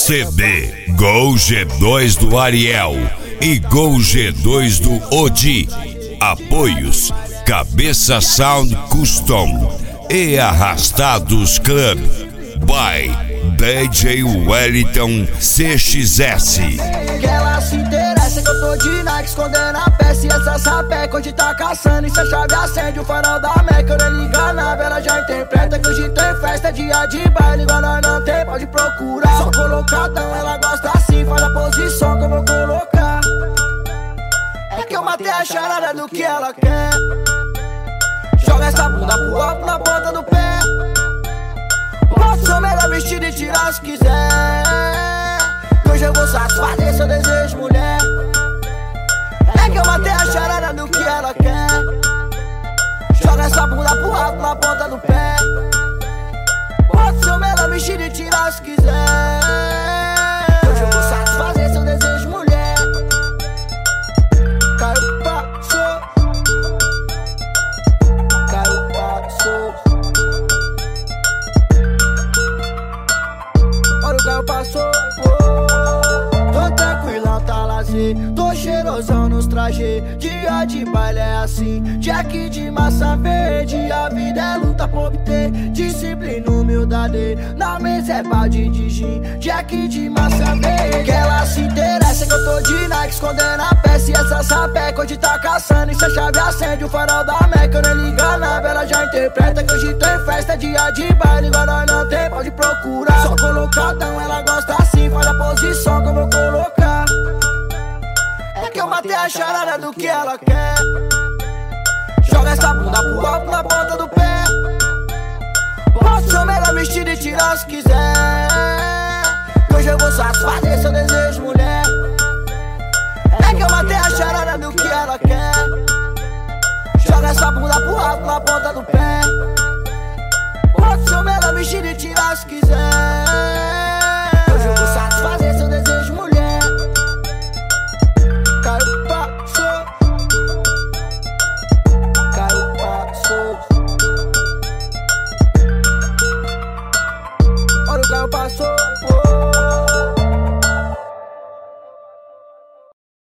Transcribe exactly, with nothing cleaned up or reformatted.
C D Gol G dois do Ariel e Gol G dois do Odi. Apoios Cabeça Sound Custom e Arrastados Club by D J Wellington C X S. Que ela se interessa que eu tô de Nike escondendo a peça e essa sapeca onde tá caçando. E se a chave acende o farol da Meca, eu nem liga nada, ela já interpreta que hoje tem festa, dia de baile, igual nós não tem, pode procurar. Só colocadão, ela gosta assim, faz a posição que eu vou colocar. É que eu matei a charada do que ela quer. Joga essa bunda pro alto na ponta do pé. Posso ser o melhor vestido e tirar se quiser. Hoje eu vou satisfazer seu desejo, mulher. É que eu matei a charada do que ela quer. Joga essa bunda pro alto na ponta do pé. Posso ser o melhor vestido e tirar se quiser. Hoje eu vou satisfazer seu desejo, mulher. Caiu, passou. Caiu, passou. Olha o carro passou. Tô tranquilão, tá lazer. Tô cheirosão nos trajes. Dia de baile é assim. Jack de massa verde. A vida é luta pra obter disciplina, humildade. Na mesa é balde de gin. Jack de massa verde. Que ela se interessa que eu tô de Nike escondendo a peça e essa sapeca onde tá caçando. E se a chave acende o farol da Meca, eu nem liga nada, ela já interpreta que hoje tem festa, dia de baile, igual nós não tem, pode procurar. Só colocadão, ela gosta assim, faz a posição que eu vou colocar. É que eu matei a charada do que ela quer. Joga essa bunda pro alto na ponta do pé. Posso ser o melhor vestido e tirar se quiser. Hoje eu vou satisfazer seu desejo, mulher. É que eu matei a charada do que ela quer. Joga essa bunda pro alto na ponta do pé. Posso ser o melhor vestido e tirar se quiser.